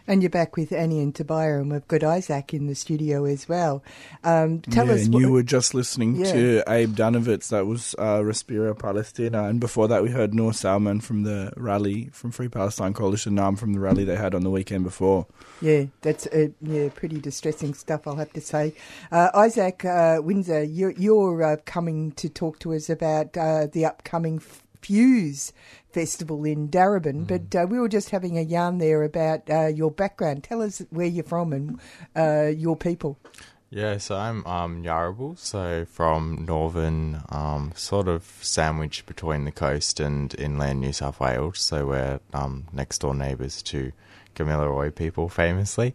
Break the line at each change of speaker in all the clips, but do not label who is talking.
And you're back with Annie and Tobias, and we've got Isaac in the studio as well. Tell us.
And you were just listening to Abe Danovitz. That was Respira Palestina, and before that we heard Noor Salman from the rally from Free Palestine Coalition NAM from the rally they had on the weekend before.
Yeah, that's pretty distressing stuff, I'll have to say. Isaac Windsor, you're coming to talk to us about the upcoming Fuse Festival in Darebin, but we were just having a yarn there about your background. Tell us where you're from and your people.
Yeah, so I'm Yarrabul, so from northern, sort of sandwiched between the coast and inland New South Wales, so we're next door neighbours to Gamilaroi people, famously.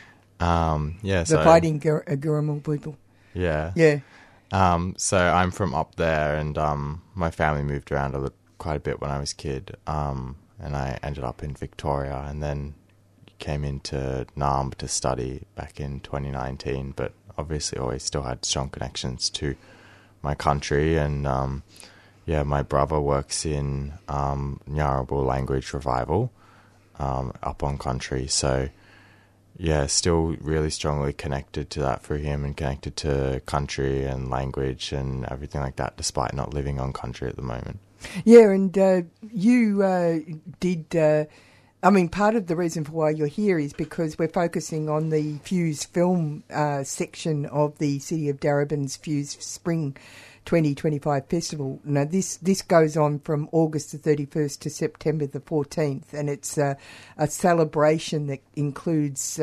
The fighting Gurumul people.
Yeah.
Yeah.
So I'm from up there, and my family moved around quite a bit when I was a kid, and I ended up in Victoria, and then came into NARM to study back in 2019, but obviously always still had strong connections to my country, and my brother works in Yarrabul Language Revival up on country, so yeah, still really strongly connected to that through him, and connected to country and language and everything like that, despite not living on country at the moment.
Yeah, and you did... part of the reason for why you're here is because we're focusing on the Fuse film section of the City of Darebin's Fuse Spring 2025 Festival. Now, this goes on from August the 31st to September the 14th, and it's a celebration that includes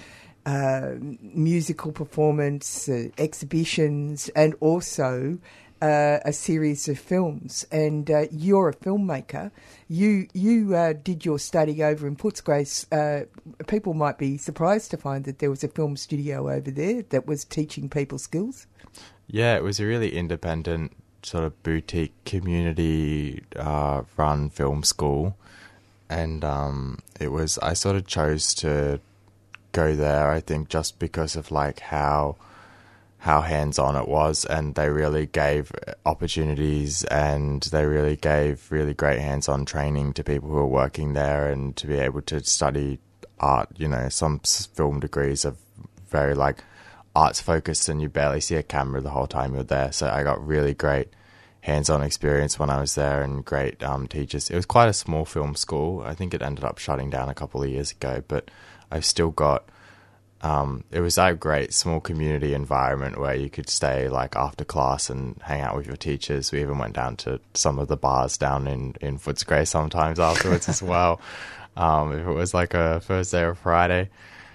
musical performance, exhibitions, and also a series of films. And you're a filmmaker. You did your study over in Footscray. People might be surprised to find that there was a film studio over there that was teaching people skills.
Yeah, it was a really independent sort of boutique community run film school, and I sort of chose to go there, I think, just because of like how hands-on it was, and they really gave opportunities, and they really gave really great hands-on training to people who were working there, and to be able to study art, some film degrees are very like arts focused, and you barely see a camera the whole time you're there. So I got really great hands-on experience when I was there, and great teachers. It was quite a small film school. I think it ended up shutting down a couple of years ago, but I've still got it was that great small community environment where you could stay like after class and hang out with your teachers. We even went down to some of the bars down in Footscray sometimes afterwards as well, if it was like a Thursday or Friday.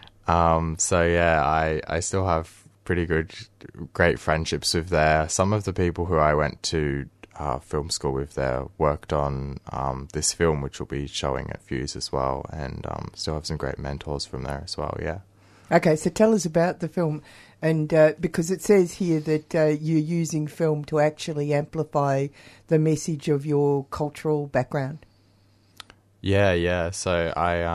So yeah, I still have great friendships with there. Some of the people who I went to film school with there worked on this film, which will be showing at Fuse as well, and still have some great mentors from there as well, yeah.
Okay, so tell us about the film, and because it says here that you're using film to actually amplify the message of your cultural background. Yeah.
So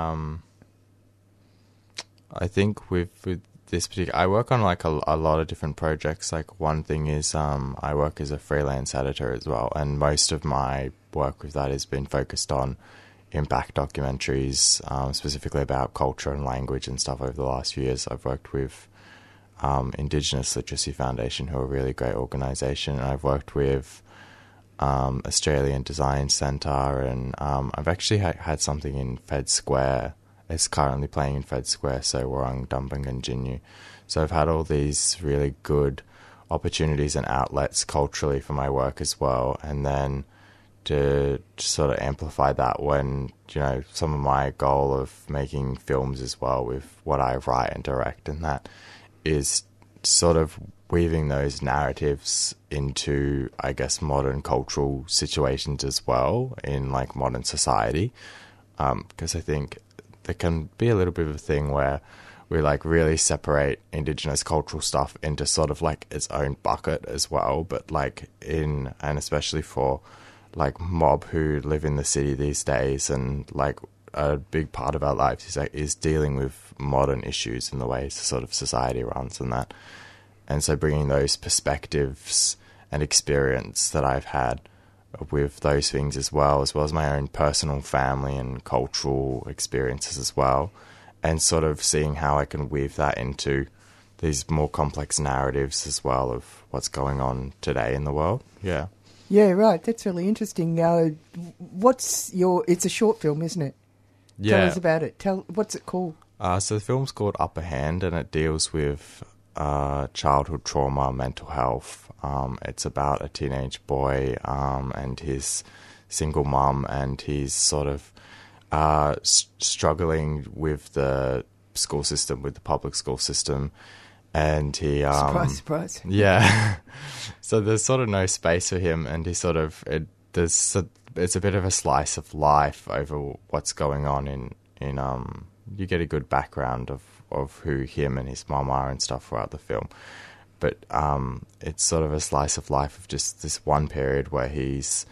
I think with this particular, I work on like a lot of different projects. Like one thing is I work as a freelance editor as well, and most of my work with that has been focused on impact documentaries, specifically about culture and language and stuff over the last few years. I've worked with Indigenous Literacy Foundation, who are a really great organisation, and I've worked with Australian Design Centre, and I've actually had something in Fed Square. It's currently playing in Fed Square, so Warang Dumbangan Jinyu. So I've had all these really good opportunities and outlets culturally for my work as well, and then to sort of amplify that when, some of my goal of making films as well with what I write and direct, and that is sort of weaving those narratives into, I guess, modern cultural situations as well in like modern society. Because I think there can be a little bit of a thing where we like really separate Indigenous cultural stuff into sort of like its own bucket as well, but like and especially for like mob who live in the city these days, and like a big part of our lives is dealing with modern issues and the ways sort of society runs and that. And so bringing those perspectives and experience that I've had with those things as well as my own personal family and cultural experiences as well, and sort of seeing how I can weave that into these more complex narratives as well of what's going on today in the world. Yeah.
Yeah, right. That's really interesting. It's a short film, isn't it?
Yeah.
Tell us about it. What's it called?
So the film's called Upper Hand, and it deals with childhood trauma, mental health. It's about a teenage boy and his single mum, and he's sort of struggling with the school system, with the public school system. And he...
surprise.
Yeah. So there's sort of no space for him, and he sort of... It's a bit of a slice of life over what's going on in you get a good background of who him and his mum are and stuff throughout the film. But it's sort of a slice of life of just this one period where he's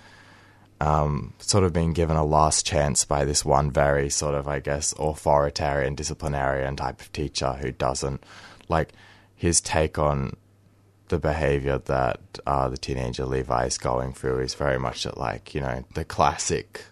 sort of being given a last chance by this one very sort of, I guess, authoritarian, disciplinarian type of teacher who doesn't... Like, his take on the behavior that the teenager Levi is going through is very much like, you know, the classic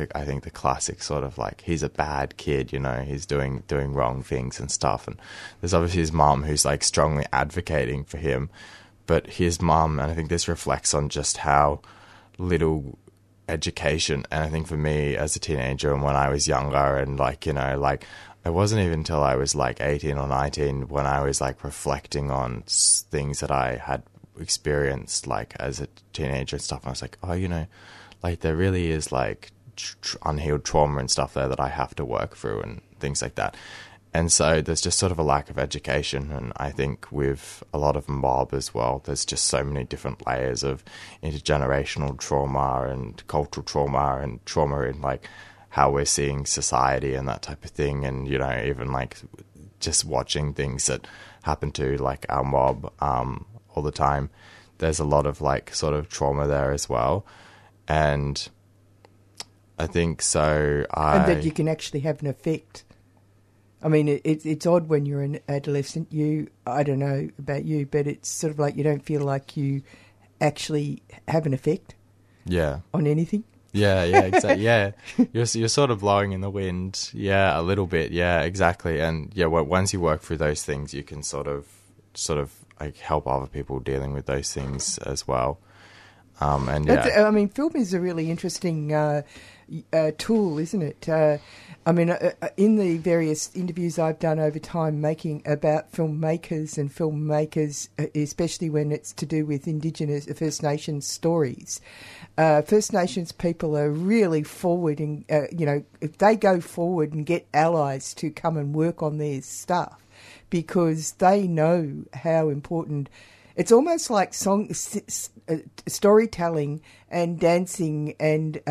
sort of like, he's a bad kid, you know, he's doing wrong things and stuff. And there's obviously his mum who's like strongly advocating for him, but his mum, and I think this reflects on just how little education, and I think for me as a teenager and when I was younger, and like, you know, like, it wasn't even until I was like 18 or 19 when I was like reflecting on things that I had experienced like as a teenager and stuff. And I was like, oh, you know, like there really is like unhealed trauma and stuff there that I have to work through and things like that. And so there's just sort of a lack of education. And I think with a lot of mob as well, there's just so many different layers of intergenerational trauma and cultural trauma and trauma in like how we're seeing society and that type of thing. And, you know, even like just watching things that happen to like our mob all the time, there's a lot of like sort of trauma there as well. And I think so.
And that you can actually have an effect. I mean, it's odd when you're an adolescent. I don't know about you, but it's sort of like you don't feel like you actually have an effect.
Yeah.
On anything.
Yeah, exactly. Yeah, you're sort of blowing in the wind. Yeah, a little bit. Yeah, exactly. And yeah, once you work through those things, you can sort of like help other people dealing with those things as well. And yeah,
I mean, film is a really interesting tool, isn't it? I mean, in the various interviews I've done over time about filmmakers, especially when it's to do with Indigenous First Nations stories, First Nations people are really forward, and you know, if they go forward and get allies to come and work on their stuff, because they know how important. It's almost like storytelling and dancing and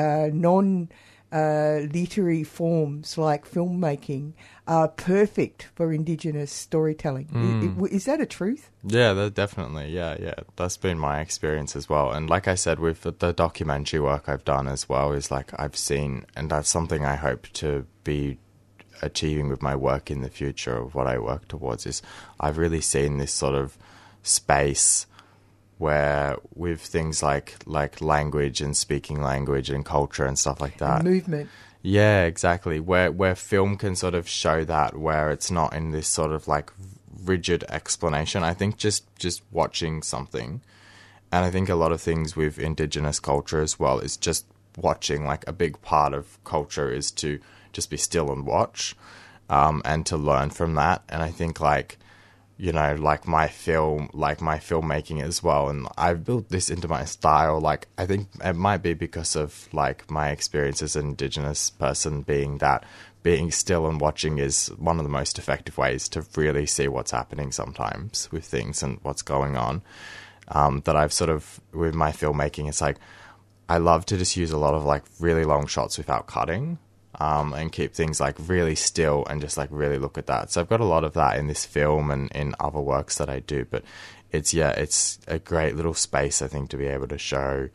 non-literary forms like filmmaking are perfect for Indigenous storytelling. Is that a truth?
Yeah, definitely. Yeah. That's been my experience as well. And like I said, with the documentary work I've done as well, is like I've seen, and that's something I hope to be achieving with my work in the future of what I work towards, is I've really seen this sort of space where with things like language and speaking language and culture and stuff like that,
movement,
yeah, exactly, where film can sort of show that, where it's not in this sort of like rigid explanation. I think just watching something, and I think a lot of things with Indigenous culture as well is just watching. Like a big part of culture is to just be still and watch, and to learn from that. And I think like, you know, like my filmmaking as well. And I've built this into my style. Like, I think it might be because of like my experience as an Indigenous person, being still and watching is one of the most effective ways to really see what's happening sometimes with things and what's going on. That I've sort of, with my filmmaking, it's like, I love to just use a lot of like really long shots without cutting. And keep things like really still and just like really look at that. So I've got a lot of that in this film and in other works that I do, but it's a great little space, I think, to be able to show,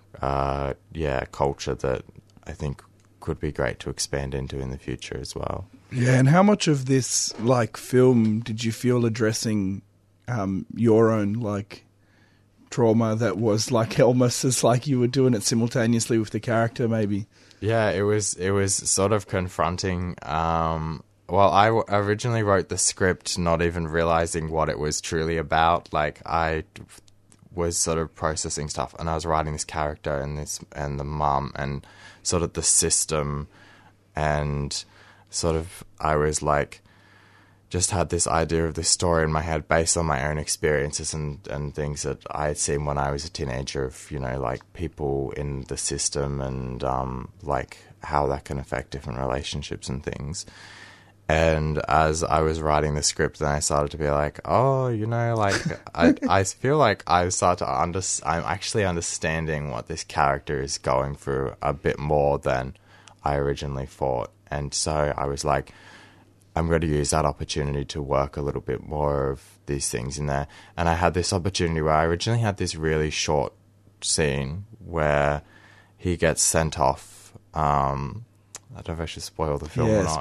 culture that I think could be great to expand into in the future as well.
Yeah, and how much of this like film did you feel addressing your own like trauma that was like almost as like you were doing it simultaneously with the character maybe?
Yeah, it was sort of confronting Well, I originally wrote the script not even realizing what it was truly about. Like, I was sort of processing stuff, and I was writing this character and the mum and sort of the system, and sort of I was like, just had this idea of this story in my head based on my own experiences and things that I had seen when I was a teenager of, you know, like people in the system and like how that can affect different relationships and things. And as I was writing the script, then I started to be like, oh, you know, like I feel like I started to I'm actually understanding what this character is going through a bit more than I originally thought. And so I was like, I'm going to use that opportunity to work a little bit more of these things in there. And I had this opportunity where I originally had this really short scene where he gets sent off. I don't know if I should spoil the film or not.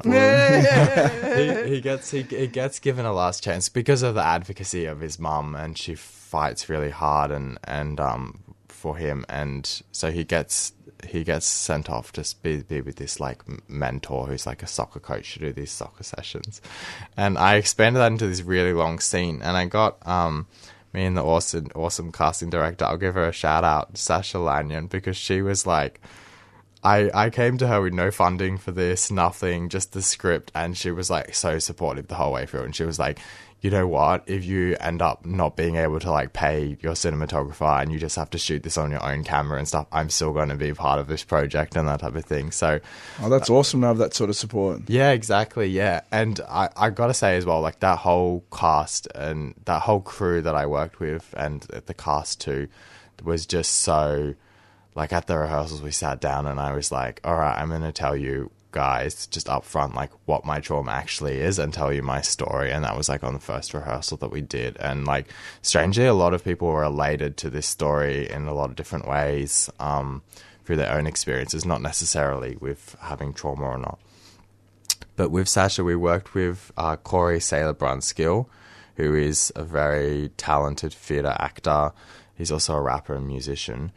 he gets given a last chance because of the advocacy of his mum, and she fights really hard and for him, and so he gets sent off to be with this like mentor who's like a soccer coach to do these soccer sessions. And I expanded that into this really long scene, and I got me and the awesome casting director, I'll give her a shout out, Sasha Lanyon, because she was like, I came to her with no funding for this, nothing, just the script, and she was like so supportive the whole way through. And she was like, you know what, if you end up not being able to like pay your cinematographer and you just have to shoot this on your own camera and stuff, I'm still going to be part of this project and that type of thing. So
that's awesome to have that sort of support.
Yeah, exactly. Yeah. And I got to say as well, like that whole cast and that whole crew that I worked with, and the cast too, was just so, like at the rehearsals we sat down and I was like, all right, I'm going to tell you guys just up front like what my trauma actually is and tell you my story. And that was like on the first rehearsal that we did, and like strangely a lot of people were related to this story in a lot of different ways through their own experiences, not necessarily with having trauma or not. But with Sasha we worked with Corey Sailor Brunskill, who is a very talented theatre actor. He's also a rapper and musician.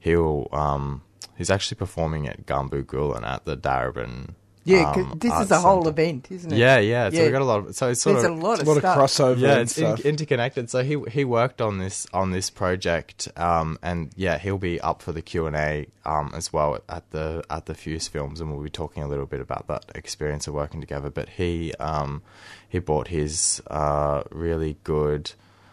He's actually performing at Gumbu Gulen at the Darebin.
Yeah, this is a whole event, isn't it?
Yeah. So we got a lot of. So it's sort
There's
of
a lot of
crossover.
Yeah, it's interconnected. So he worked on this project, and yeah, he'll be up for the Q&A as well at the Fuse Films, and we'll be talking a little bit about that experience of working together. But he brought his really good.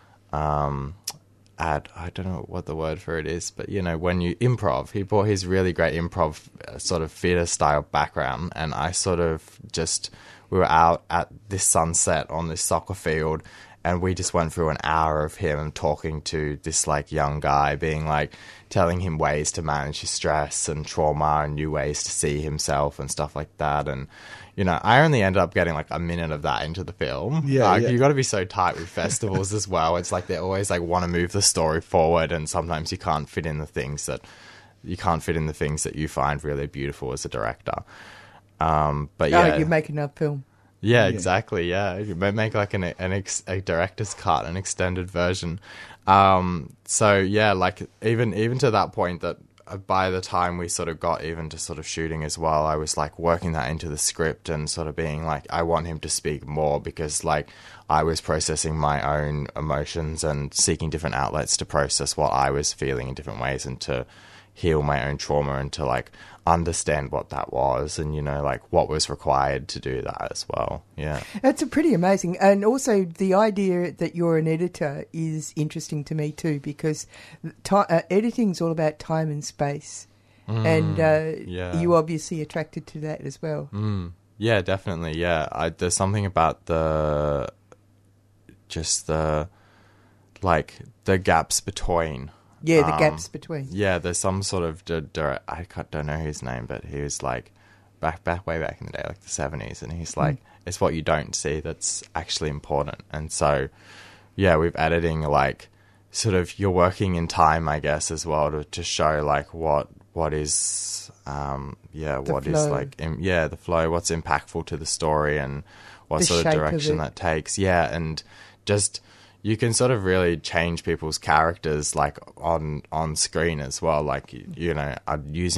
I don't know what the word for it is, but you know, when you improv, he brought his really great improv sort of theatre style background, and I sort of we were out at this sunset on this soccer field, and we just went through an hour of him talking to this like young guy, being like, telling him ways to manage his stress and trauma and new ways to see himself and stuff like that. And you know, I only ended up getting like a minute of that into the film.
Yeah.
You got to be so tight with festivals as well. It's like they always like want to move the story forward, and sometimes you can't fit in the things that you find really beautiful as a director. But yeah,
you're making a film.
Yeah, exactly. Yeah, you may make like a director's cut, an extended version. So yeah, like even to that point that. By the time we sort of got even to sort of shooting as well, I was like working that into the script and sort of being like, I want him to speak more, because like I was processing my own emotions and seeking different outlets to process what I was feeling in different ways and to heal my own trauma and to like understand what that was and, you know, like what was required to do that as well. Yeah.
That's pretty amazing. And also the idea that you're an editor is interesting to me too, because editing is all about time and space. And you obviously attracted to that as well.
Yeah, definitely. Yeah. There's something about the gaps between.
Yeah, the gaps between.
Yeah, there's some sort of I don't know his name, but he was like way back in the day, like the 70s, and he's like, it's what you don't see that's actually important. And so, yeah, with editing, like sort of you're working in time, I guess, as well to show like what is the flow, what's impactful to the story, and what
the
sort of direction that takes. Yeah, and just. You can sort of really change people's characters like on screen as well. Like, you know, using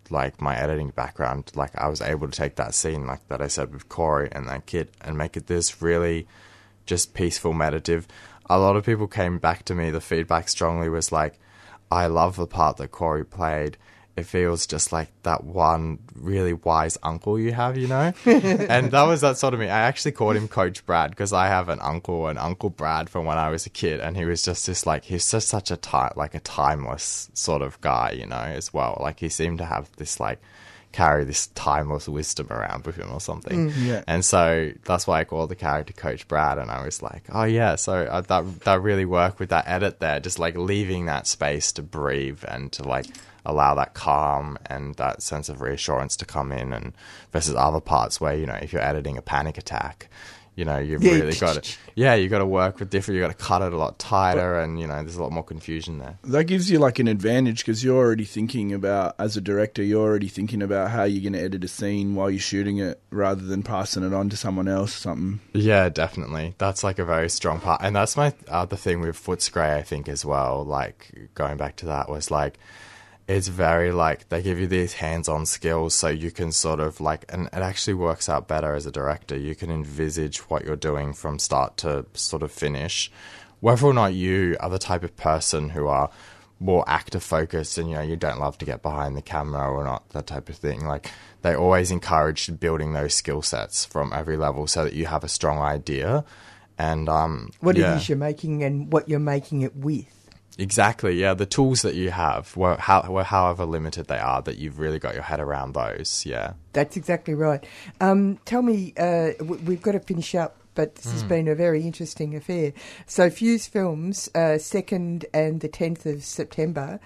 like my editing background, like I was able to take that scene, like that I said with Corey and that kid, and make it this really just peaceful, meditative. A lot of people came back to me. The feedback strongly was like, I love the part that Corey played. It feels just like that one really wise uncle you have, you know? And that was that sort of me. I actually called him Coach Brad because I have an Uncle Brad from when I was a kid. And he was just this like, he's just such a timeless sort of guy, you know, as well. Like he seemed to have this like, carry this timeless wisdom around with him or something.
Yeah.
And so that's why I called the character Coach Brad. And I was like, oh yeah, so that really worked with that edit there, just like leaving that space to breathe and to like allow that calm and that sense of reassurance to come in, and versus other parts where, you know, if you're editing a panic attack, you know, you've really got to, you got to work with different, you got to cut it a lot tighter, and, you know, there's a lot more confusion there.
That gives you like an advantage because you're already thinking about, as a director, you're already thinking about how you're going to edit a scene while you're shooting it rather than passing it on to someone else or something.
Yeah, definitely. That's like a very strong part. And that's my other thing with Footscray, I think, as well. Like, going back to that was like, it's very like they give you these hands-on skills so you can sort of like, and it actually works out better as a director. You can envisage what you're doing from start to sort of finish. Whether or not you are the type of person who are more actor focused and, you know, you don't love to get behind the camera or not, that type of thing. Like they always encourage building those skill sets from every level so that you have a strong idea. And
what it is you're making and what you're making it with.
Exactly, yeah. The tools that you have, however limited they are, that you've really got your head around those, yeah.
That's exactly right. Tell me, we've got to finish up, but this has been a very interesting affair. So Fuse Films, 2nd and the 10th of September,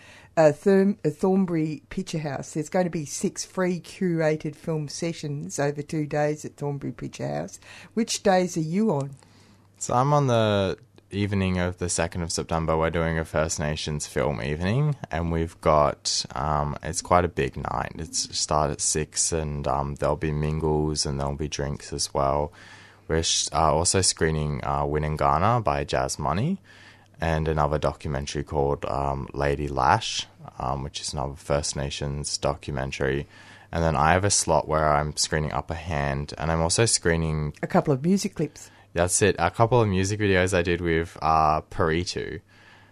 Thornbury Picture House. There's going to be 6 free curated film sessions over 2 days at Thornbury Picture House. Which days are you on?
So I'm on the evening of the 2nd of September. We're doing a First Nations film evening, and we've got it's quite a big night. It's start at 6, and there'll be mingles and there'll be drinks as well. We're also screening Winangana by Jazz Money, and another documentary called Lady Lash, which is another First Nations documentary. And then I have a slot where I'm screening Upper Hand, and I'm also screening
a couple of music clips.
That's it. A couple of music videos I did with Paritu.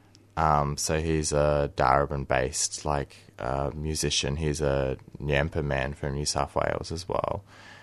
So he's a Darebin-based musician. He's a Nyampa man from New South Wales as well.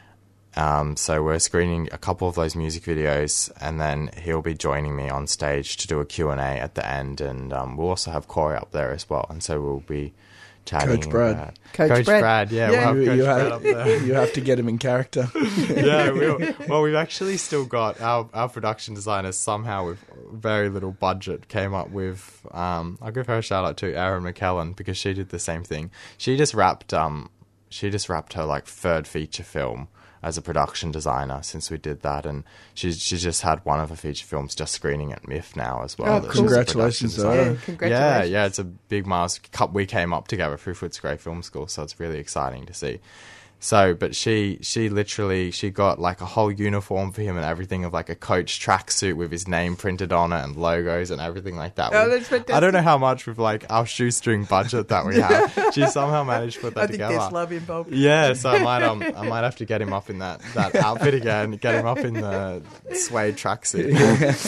So we're screening a couple of those music videos, and then he'll be joining me on stage to do a Q&A at the end. And we'll also have Corey up there as well. And so we'll be chatting.
Coach Brad.
Coach Brad,
yeah. We'll have Coach Brad up there.
You have to get him in character.
Yeah, well, we've actually still got our production designer somehow with very little budget came up with, I'll give her a shout out to Erin McKellen because she did the same thing. She just wrapped her like 3rd feature film as a production designer since we did that, and she's just had one of her feature films just screening at MIF now as well.
Oh, cool.
Congratulations.
Congratulations.
Yeah, it's a big milestone. We came up together through Footscray Film School, so it's really exciting to see. So, but she literally got like a whole uniform for him and everything of like a Coach tracksuit with his name printed on it and logos and everything like that.
Oh, that's fantastic.
I don't know how much with like our shoestring budget that we have. She somehow managed to put that together.
I think there's love involved.
Yeah, so I might have to get him up in that outfit again, get him up in the suede tracksuit.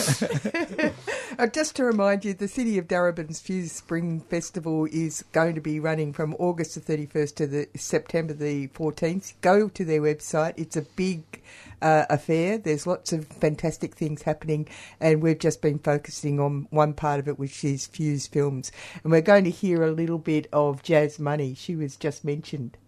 Just to remind you, the City of Darebin's Fuse Spring Festival is going to be running from August the 31st to September the 14th. Go to their website. It's a big affair. There's lots of fantastic things happening, and we've just been focusing on one part of it, which is Fuse Films. And we're going to hear a little bit of Jazz Money. She was just mentioned.